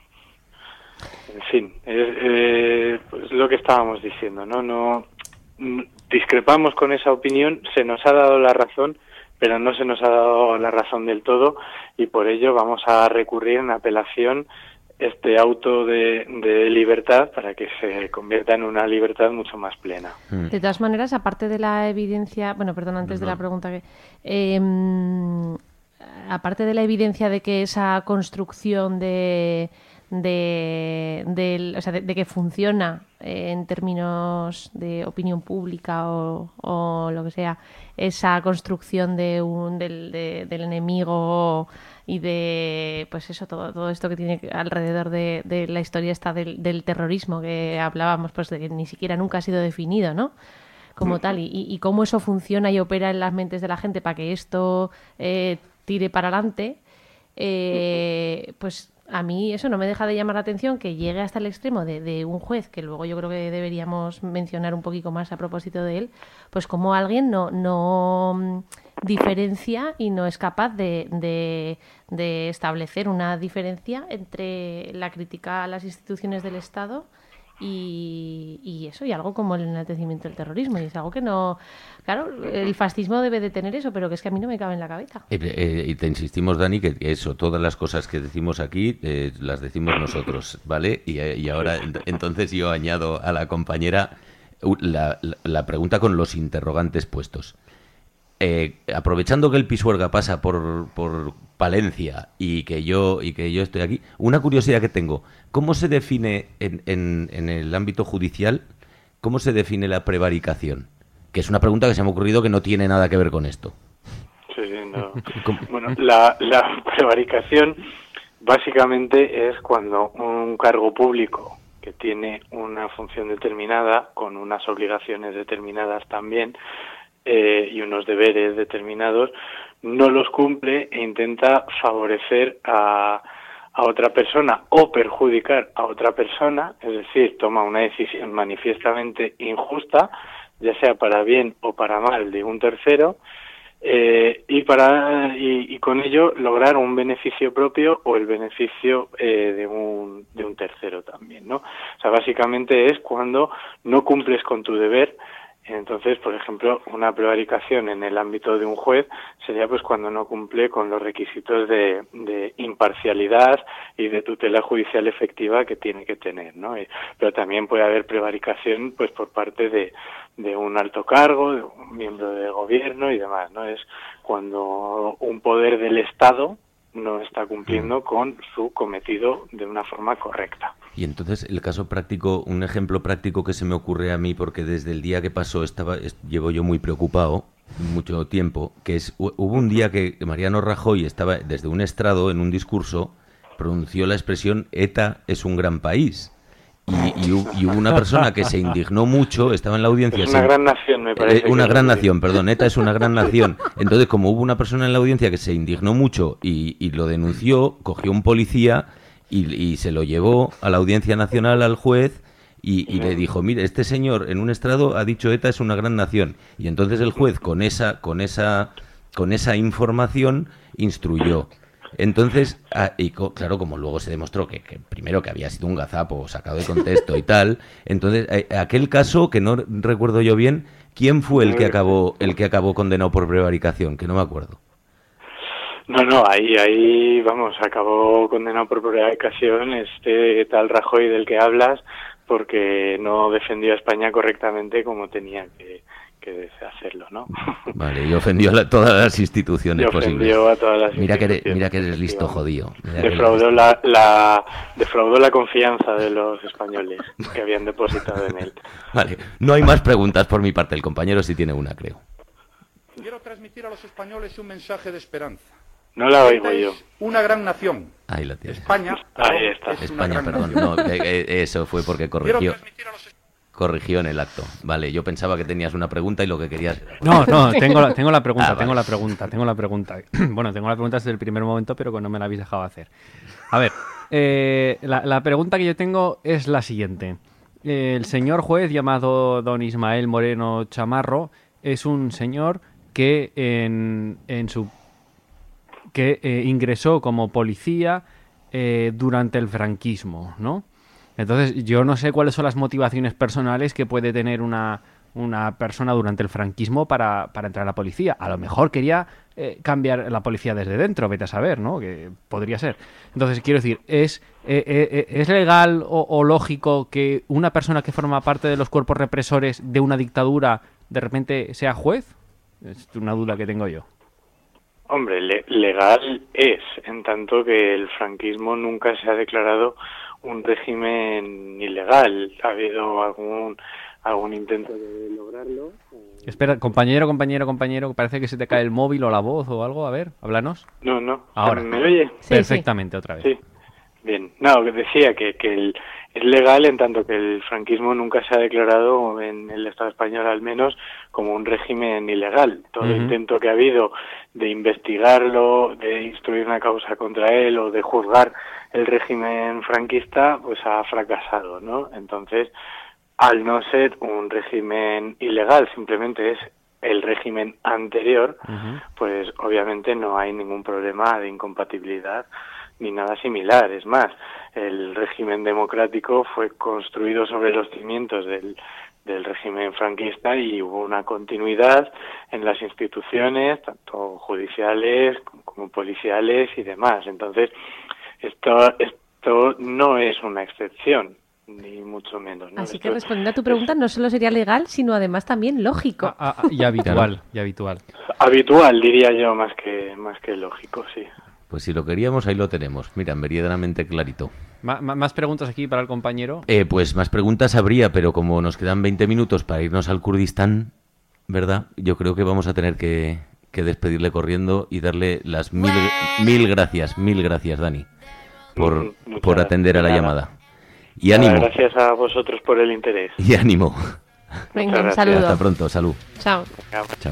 En fin, pues lo que estábamos diciendo, ¿no? No discrepamos con esa opinión, se nos ha dado la razón, pero no se nos ha dado la razón del todo y por ello vamos a recurrir en apelación este auto de libertad para que se convierta en una libertad mucho más plena. De todas maneras, aparte de la evidencia, antes de la pregunta aparte de la evidencia de que esa construcción de de que funciona en términos de opinión pública o lo que sea, esa construcción del enemigo y de, pues eso, todo esto que tiene alrededor de la historia esta del terrorismo que hablábamos, pues de que ni siquiera nunca ha sido definido, ¿no? Como tal, y cómo eso funciona y opera en las mentes de la gente para que esto tire para adelante, pues a mí eso no me deja de llamar la atención, que llegue hasta el extremo de un juez, que luego yo creo que deberíamos mencionar un poquito más a propósito de él, pues como alguien no diferencia y no es capaz de establecer una diferencia entre la crítica a las instituciones del Estado y eso, y algo como el enaltecimiento del terrorismo, y es algo que no... Claro, el fascismo debe de tener eso, pero que es que a mí no me cabe en la cabeza. Y te insistimos, Dani, que eso, todas las cosas que decimos aquí las decimos nosotros, ¿vale? Y ahora, entonces yo añado a la compañera la pregunta con los interrogantes puestos. Aprovechando que el Pisuerga pasa por Palencia y que yo estoy aquí, una curiosidad que tengo: ¿cómo se define en el ámbito judicial, cómo se define la prevaricación? Que es una pregunta que se me ha ocurrido que no tiene nada que ver con esto. Sí, no. Bueno, la prevaricación básicamente es cuando un cargo público que tiene una función determinada, con unas obligaciones determinadas también, y unos deberes determinados, no los cumple e intenta favorecer a otra persona o perjudicar a otra persona, es decir, toma una decisión manifiestamente injusta, ya sea para bien o para mal de un tercero, y con ello lograr un beneficio propio o el beneficio de un tercero también, ¿no? O sea, básicamente es cuando no cumples con tu deber. Entonces, por ejemplo, una prevaricación en el ámbito de un juez sería pues cuando no cumple con los requisitos de imparcialidad y de tutela judicial efectiva que tiene que tener, ¿no? Pero también puede haber prevaricación pues por parte de un alto cargo, de un miembro de gobierno y demás, ¿no? Es cuando un poder del Estado no está cumpliendo con su cometido de una forma correcta. Y entonces el caso práctico, un ejemplo práctico que se me ocurre a mí, porque desde el día que pasó llevo yo muy preocupado mucho tiempo, que es, hubo un día que Mariano Rajoy estaba desde un estrado en un discurso, pronunció la expresión "ETA es un gran país". Y hubo una persona que se indignó mucho, estaba en la audiencia... Es una gran nación, me parece. Una gran nación, perdón, ETA es una gran nación. Entonces, como hubo una persona en la audiencia que se indignó mucho y lo denunció, cogió un policía y se lo llevó a la Audiencia Nacional al juez y le dijo: mire, este señor en un estrado ha dicho ETA es una gran nación. Y entonces el juez, con esa información, instruyó. Entonces, claro, como luego se demostró que primero que había sido un gazapo sacado de contexto y tal, entonces aquel caso que no recuerdo yo bien, ¿quién fue el que acabó condenado por prevaricación? Que no me acuerdo. No, ahí vamos, acabó condenado por prevaricación este tal Rajoy del que hablas, porque no defendió a España correctamente como tenía que hacerlo, ¿no? Vale, y ofendió a todas las instituciones posibles. Ofendió a todas las instituciones. Mira que eres listo, jodido. Defraudó la confianza de los españoles que habían depositado en él. Vale, no hay más preguntas por mi parte. El compañero sí tiene una, creo. Quiero transmitir a los españoles un mensaje de esperanza. No la oigo yo. Una gran nación. Ahí la tienes. España. Ahí está. España, perdón. No, eso fue porque corrigió en el acto. Vale, yo pensaba que tenías una pregunta y lo que querías... No, tengo la pregunta, tengo la pregunta. Bueno, tengo la pregunta desde el primer momento, pero que no me la habéis dejado hacer. A ver, la pregunta que yo tengo es la siguiente. El señor juez llamado don Ismael Moreno Chamarro es un señor que ingresó como policía durante el franquismo, ¿no? Entonces, yo no sé cuáles son las motivaciones personales que puede tener una persona durante el franquismo para entrar a la policía. A lo mejor quería cambiar la policía desde dentro, vete a saber, ¿no? Que podría ser. Entonces, quiero decir, ¿es legal o lógico que una persona que forma parte de los cuerpos represores de una dictadura de repente sea juez? Es una duda que tengo yo. Hombre, legal es, en tanto que el franquismo nunca se ha declarado un régimen ilegal. Ha habido algún intento de lograrlo. Espera, compañero, parece que se te cae el móvil o la voz o algo. A ver, háblanos. No. Ahora. ¿Me oye? Perfectamente, otra vez. Sí. Bien. No, decía que es legal en tanto que el franquismo nunca se ha declarado, en el Estado español al menos, como un régimen ilegal. Todo intento que ha habido de investigarlo, de instruir una causa contra él o de juzgar el régimen franquista, pues ha fracasado, ¿no? Entonces, al no ser un régimen ilegal, simplemente es el régimen anterior, pues obviamente no hay ningún problema de incompatibilidad ni nada similar. Es más, el régimen democrático fue construido sobre los cimientos del régimen franquista y hubo una continuidad en las instituciones, tanto judiciales como policiales y demás. Entonces, esto no es una excepción, ni mucho menos, ¿no? Así que respondiendo a tu pregunta, no solo sería legal, sino además también lógico. Y habitual, y habitual. Habitual, diría yo, más que lógico, sí. Pues si lo queríamos, ahí lo tenemos. Mira, meridianamente clarito. ¿Más preguntas aquí para el compañero? Pues más preguntas habría, pero como nos quedan 20 minutos para irnos al Kurdistán, ¿verdad? Yo creo que vamos a tener que despedirle corriendo y darle las mil gracias, Dani, por atender a la llamada. Y ánimo. Gracias a vosotros por el interés. Y ánimo. Venga, un saludo. Hasta pronto, salud. Chao. Chao.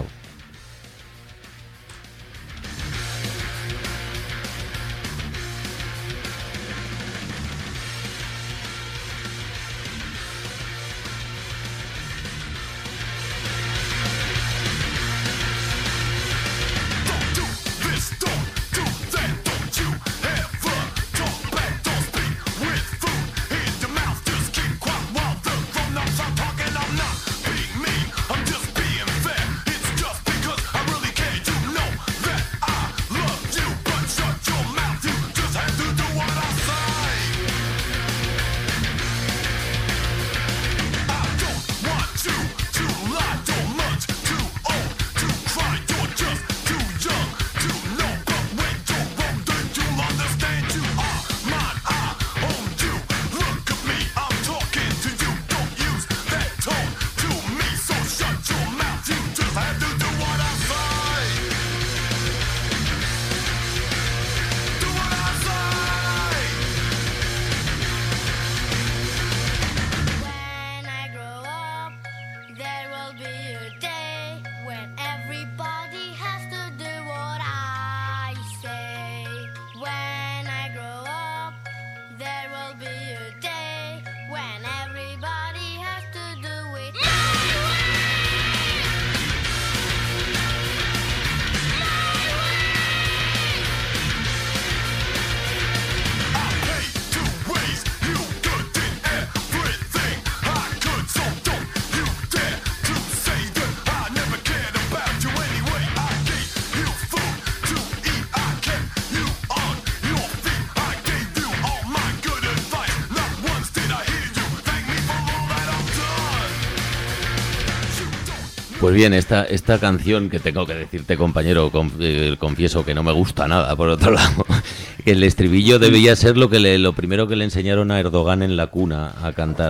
Pues bien, esta canción que tengo que decirte, compañero, confieso que no me gusta nada, por otro lado. El estribillo debía ser lo primero que le enseñaron a Erdogan en la cuna a cantar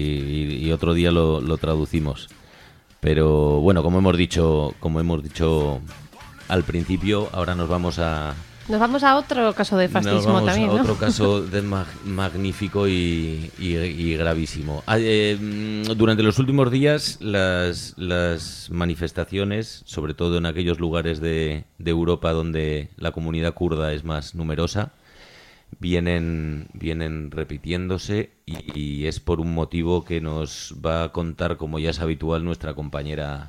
y otro día lo traducimos. Pero bueno, como hemos dicho al principio, ahora nos vamos a otro caso de fascismo también, ¿no? Otro caso magnífico y gravísimo. Durante los últimos días, las manifestaciones, sobre todo en aquellos lugares de Europa donde la comunidad kurda es más numerosa, vienen repitiéndose y es por un motivo que nos va a contar, como ya es habitual, nuestra compañera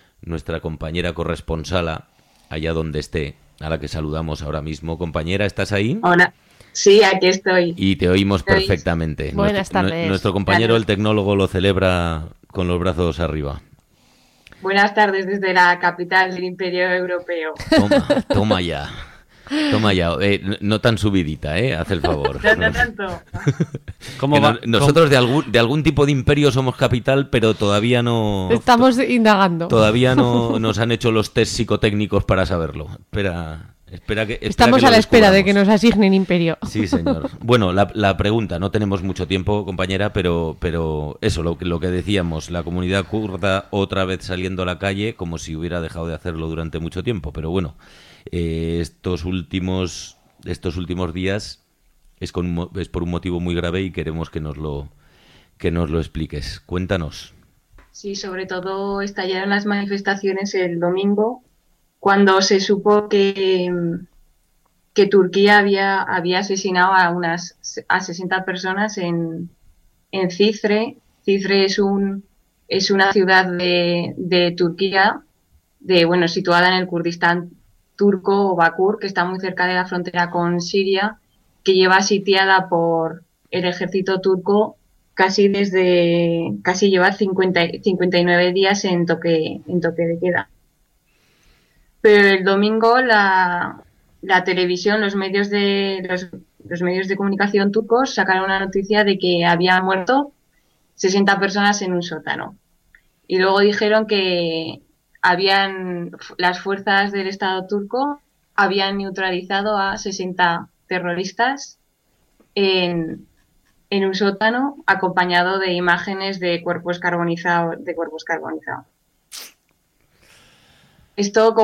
corresponsala allá donde esté, a la que saludamos ahora mismo. Compañera, ¿estás ahí? Hola. Sí, aquí estoy. Y te oímos perfectamente. Buenas tardes. Nuestro compañero, el tecnólogo, lo celebra con los brazos arriba. Buenas tardes desde la capital del Imperio Europeo. Toma ya. Toma ya, no tan subidita, haz el favor. No tanto. ¿Cómo va? Nosotros de algún tipo de imperio somos capital, pero todavía no... Estamos indagando. Todavía no nos han hecho los test psicotécnicos para saberlo. Espera que Estamos a la espera de que nos asignen imperio. Sí, señor. Bueno, la pregunta, no tenemos mucho tiempo, compañera, pero eso, lo que decíamos, la comunidad kurda otra vez saliendo a la calle como si hubiera dejado de hacerlo durante mucho tiempo. Pero bueno, estos últimos días es por un motivo muy grave y queremos que nos lo expliques. Cuéntanos. Sí, sobre todo estallaron las manifestaciones el domingo, cuando se supo que Turquía había asesinado a 60 personas en Cizre. Cizre es una ciudad de Turquía, situada en el Kurdistán turco o Bakur, que está muy cerca de la frontera con Siria, que lleva sitiada por el ejército turco casi lleva 59 días en toque de queda. Pero el domingo la televisión, los medios de comunicación turcos sacaron una noticia de que habían muerto 60 personas en un sótano. Y luego dijeron que las fuerzas del Estado turco habían neutralizado a 60 terroristas en un sótano, acompañado de imágenes de cuerpos carbonizados. Esto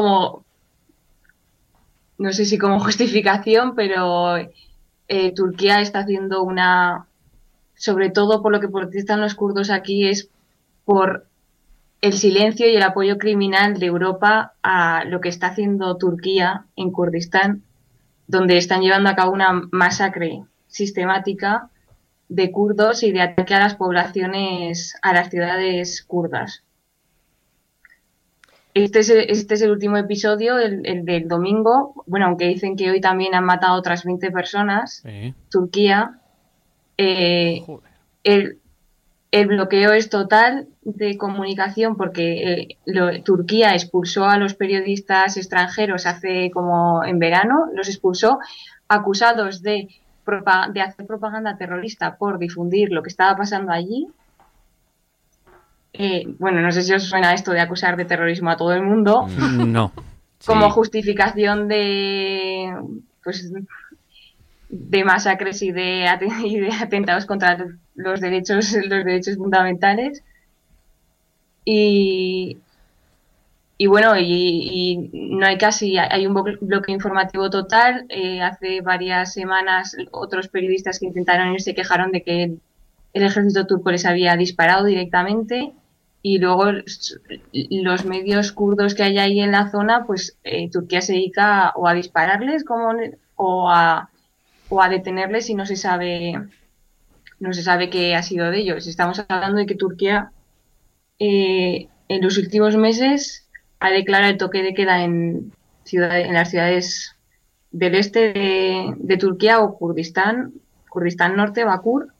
no sé si como justificación, pero Turquía está haciendo sobre todo por lo que protestan los kurdos aquí, es por el silencio y el apoyo criminal de Europa a lo que está haciendo Turquía en Kurdistán, donde están llevando a cabo una masacre sistemática de kurdos y de ataque a las poblaciones, a las ciudades kurdas. Este es el último episodio, el del domingo. Bueno, aunque dicen que hoy también han matado otras 20 personas. Turquía. El bloqueo es total de comunicación porque Turquía expulsó a los periodistas extranjeros hace como en verano, los expulsó acusados de hacer propaganda terrorista por difundir lo que estaba pasando allí. No sé si os suena esto de acusar de terrorismo a todo el mundo. No. Como justificación de masacres y de atentados contra los derechos fundamentales. Y no hay un bloqueo informativo total. Hace varias semanas otros periodistas que intentaron ir se quejaron de que el ejército turco les había disparado directamente, y luego los medios kurdos que hay ahí en la zona, pues Turquía se dedica o a dispararles o a detenerles, y no se sabe qué ha sido de ellos. Estamos hablando de que Turquía en los últimos meses ha declarado el toque de queda en las ciudades del este de Turquía o Kurdistán Norte, Bakur.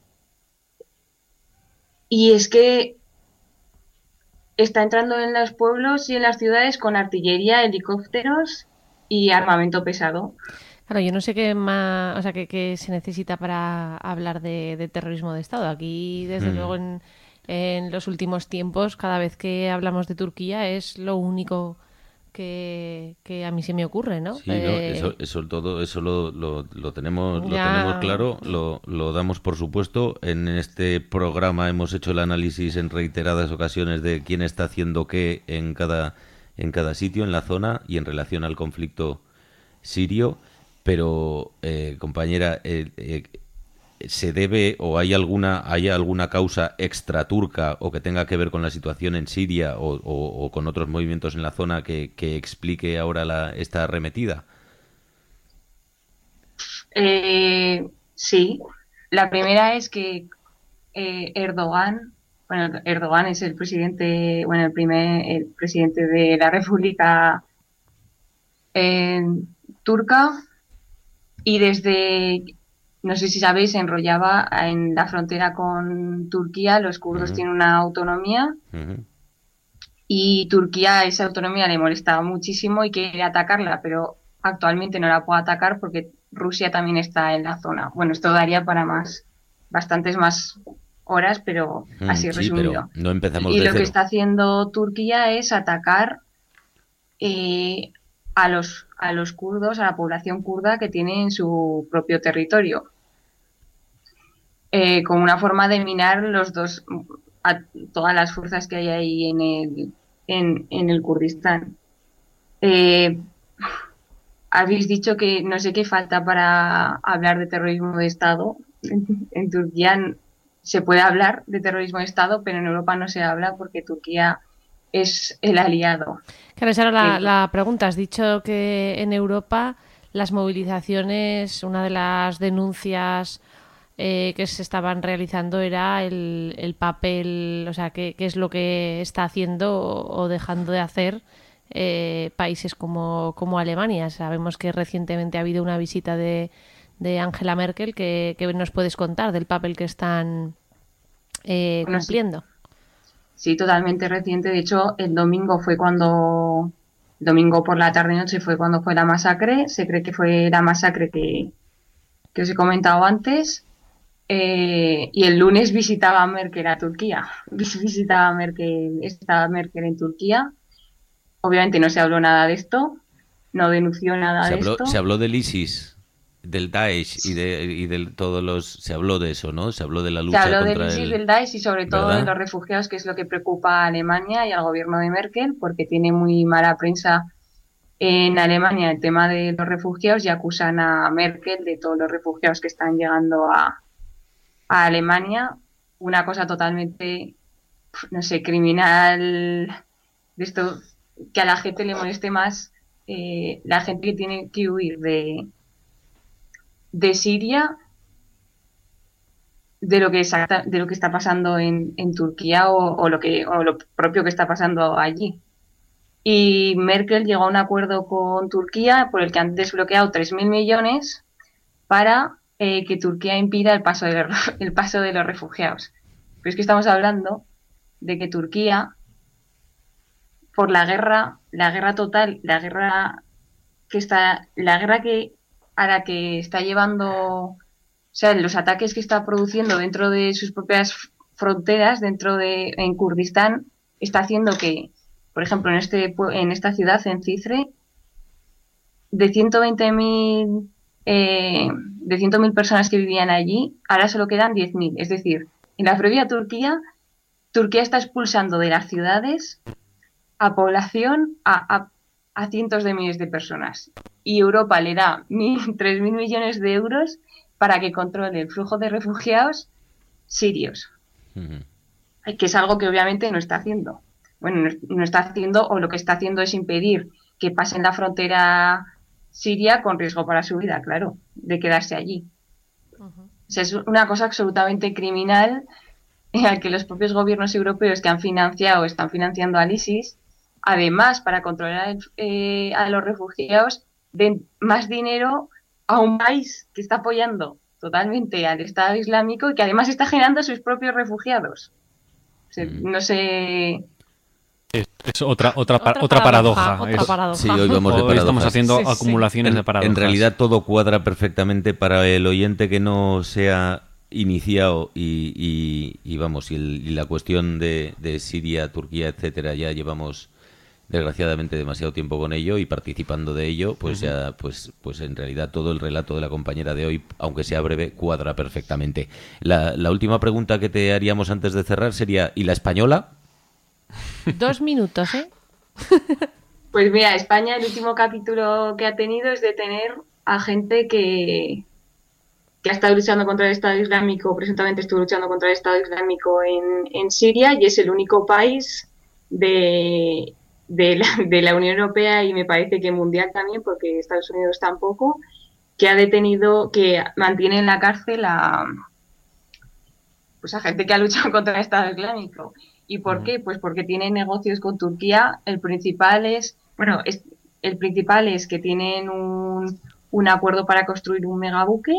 Y es que está entrando en los pueblos y en las ciudades con artillería, helicópteros y armamento pesado. Claro, yo no sé qué más, o sea, qué se necesita para hablar de terrorismo de Estado. Aquí, desde luego, en los últimos tiempos, cada vez que hablamos de Turquía es lo único que a mí se me ocurre, ¿no? Sí, eso lo tenemos claro, lo damos por supuesto. En este programa hemos hecho el análisis en reiteradas ocasiones de quién está haciendo qué en cada sitio, en la zona y en relación al conflicto sirio. Pero, compañera, ¿se debe o hay alguna causa extraturca o que tenga que ver con la situación en Siria o con otros movimientos en la zona que explique ahora esta arremetida? Sí. La primera es que Erdogan es el presidente, el presidente de la República turca, y no sé si sabéis, se enrollaba en la frontera con Turquía. Los kurdos tienen una autonomía y Turquía esa autonomía le molestaba muchísimo y quería atacarla, pero actualmente no la puede atacar porque Rusia también está en la zona. Bueno, esto daría para bastantes más horas, pero así sí, resumido. Pero no empezamos y de lo cero. que está haciendo Turquía es atacar a los kurdos, a la población kurda que tiene en su propio territorio, como una forma de minar a todas las fuerzas que hay ahí en el Kurdistán. Habéis dicho que no sé qué falta para hablar de terrorismo de Estado. En Turquía se puede hablar de terrorismo de Estado, pero en Europa no se habla porque Turquía es el aliado. Claro, esa era la pregunta. Has dicho que en Europa las movilizaciones, una de las denuncias que se estaban realizando era el papel, o sea, qué es lo que está haciendo o dejando de hacer países como Alemania. Sabemos que recientemente ha habido una visita de Angela Merkel. ¿Qué nos puedes contar del papel que están cumpliendo? Sí, totalmente reciente. De hecho, el domingo por la tarde-noche fue cuando fue la masacre. Se cree que fue la masacre que os he comentado antes. Y el lunes visitaba Merkel a Turquía. Estaba Merkel en Turquía. Obviamente no se habló nada de esto, no denunció nada de esto. Se habló del ISIS, del Daesh y de todos los... Se habló de eso, ¿no? Se habló de la lucha contra del ISIS, del Daesh y sobre todo de los refugiados, que es lo que preocupa a Alemania y al gobierno de Merkel, porque tiene muy mala prensa en Alemania el tema de los refugiados y acusan a Merkel de todos los refugiados que están llegando a Alemania. Una cosa totalmente, no sé, criminal, de esto... que a la gente le moleste más la gente que tiene que huir de Siria de lo que está pasando en Turquía o lo propio que está pasando allí. Y Merkel llegó a un acuerdo con Turquía por el que han desbloqueado 3.000 millones para que Turquía impida el paso de los refugiados. Pero es que estamos hablando de que Turquía, por la guerra total, la guerra a la que está llevando, o sea, los ataques que está produciendo dentro de sus propias fronteras, en Kurdistán, está haciendo que, por ejemplo, en esta ciudad, en Cizre, de 120.000 personas que vivían allí, ahora solo quedan 10.000. Es decir, en la propia Turquía está expulsando de las ciudades a población a cientos de miles de personas. Y Europa le da 3.000 millones de euros para que controle el flujo de refugiados sirios. Que es algo que obviamente no está haciendo. Bueno, no está haciendo, o lo que está haciendo es impedir que pasen la frontera siria con riesgo para su vida, claro, de quedarse allí. O sea, es una cosa absolutamente criminal al que los propios gobiernos europeos que han financiado o están financiando al ISIS, además, para controlar a los refugiados, den más dinero a un país que está apoyando totalmente al Estado Islámico y que además está generando sus propios refugiados. O sea, no sé... Es otra paradoja. Sí, hoy vamos de paradojas. Estamos haciendo acumulaciones de paradojas. En realidad todo cuadra perfectamente para el oyente que no sea iniciado y la cuestión de Siria, Turquía, etcétera, ya llevamos desgraciadamente demasiado tiempo con ello y participando de ello, pues ya pues en realidad todo el relato de la compañera de hoy, aunque sea breve, cuadra perfectamente. La última pregunta que te haríamos antes de cerrar sería, ¿y la española? 2 minutos, ¿eh? Pues mira, España, el último capítulo que ha tenido es de tener a gente que ha estado luchando contra el Estado Islámico, presuntamente estuvo luchando contra el Estado Islámico en Siria, y es el único país de la Unión Europea y me parece que mundial también, porque Estados Unidos tampoco, que ha detenido, que mantiene en la cárcel a gente que ha luchado contra el Estado Islámico. ¿Y por qué? Pues porque tiene negocios con Turquía. El principal es que tienen un acuerdo para construir un megabuque.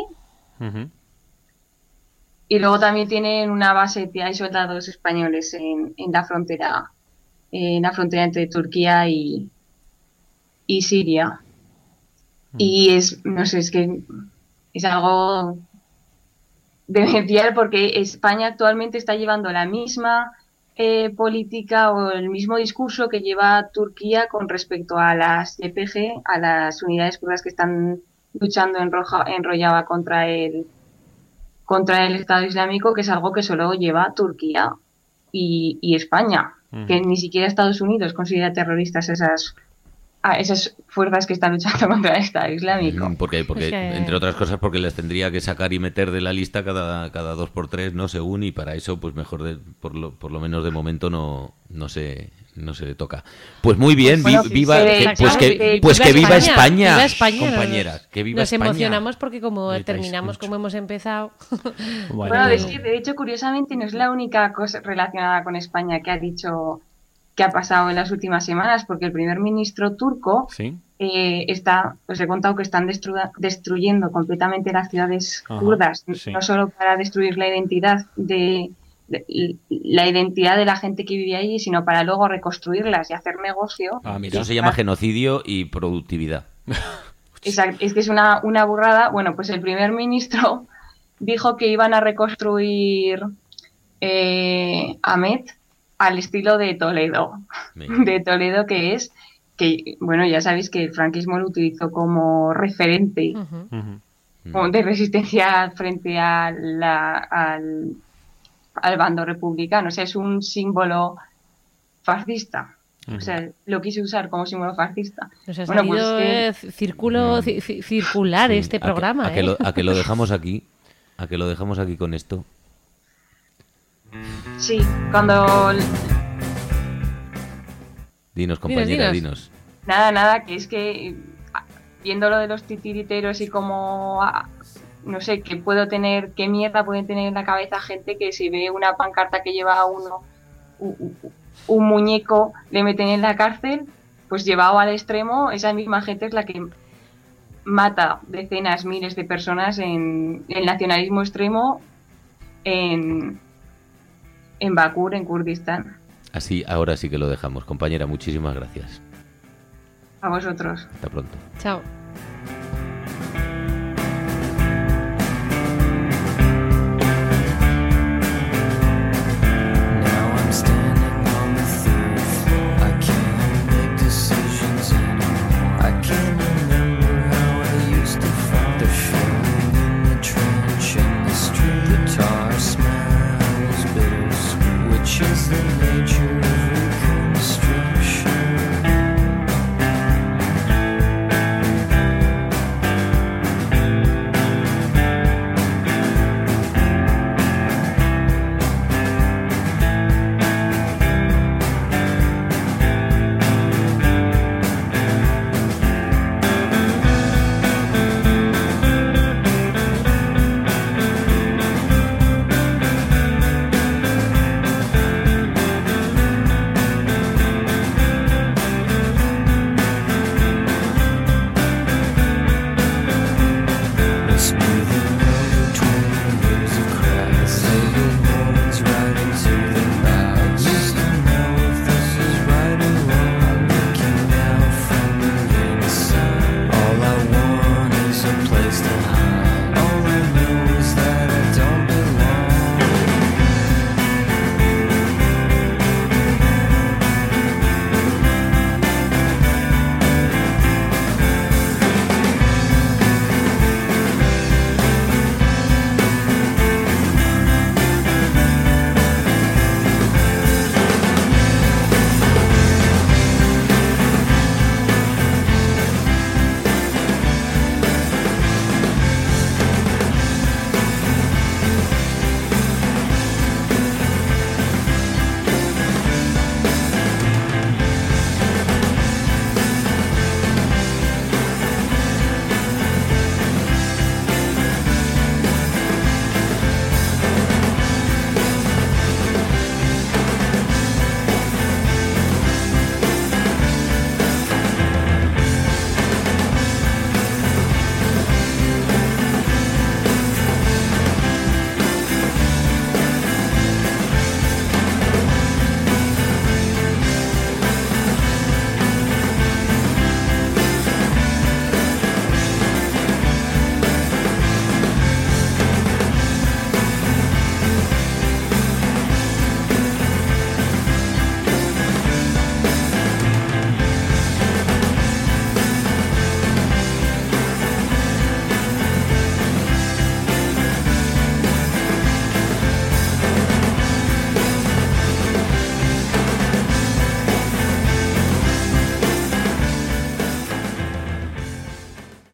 Y luego también tienen una base, hay soldados españoles en la frontera entre Turquía y Siria. Y no sé, es que es algo demencial porque España actualmente está llevando la misma política o el mismo discurso que lleva Turquía con respecto a las YPG, a las unidades kurdas que están luchando en Rojava contra el Estado Islámico, que es algo que solo lleva Turquía y España, que ni siquiera Estados Unidos considera terroristas esas fuerzas que están luchando contra el Estado Islámico. Porque entre otras cosas, porque les tendría que sacar y meter de la lista cada 2x3, ¿no? Según, y para eso, pues mejor por lo menos de momento no se toca. Pues muy bien, que viva España, compañeras, que viva España. Nos emocionamos porque como terminamos como hemos empezado. Bueno, de hecho, curiosamente, no es la única cosa relacionada con España que ha dicho que ha pasado en las últimas semanas, porque el primer ministro turco os he contado que están destruyendo completamente las ciudades kurdas, no solo para destruir la identidad de la gente que vive ahí, sino para luego reconstruirlas y hacer negocio. Eso se llama genocidio y productividad. Exacto, es que es una burrada. Bueno, pues el primer ministro dijo que iban a reconstruir Amet al estilo de Toledo. De Toledo, que bueno, ya sabéis que el franquismo lo utilizó como referente de resistencia frente al bando republicano. O sea, es un símbolo fascista. O sea, lo quise usar como símbolo fascista. Nos ha salido circular este programa. ¿A que lo dejamos aquí? ¿A que lo dejamos aquí con esto? Sí, cuando... Dinos, compañera, dinos. Nada, que es que viendo lo de los titiriteros y como... no sé, qué mierda pueden tener en la cabeza gente que si ve una pancarta que lleva a uno un muñeco, le meten en la cárcel, pues llevado al extremo, esa misma gente es la que mata decenas, miles de personas en el nacionalismo extremo en Bakur, en Kurdistán. Así, ahora sí que lo dejamos. Compañera, muchísimas gracias. A vosotros. Hasta pronto. Chao.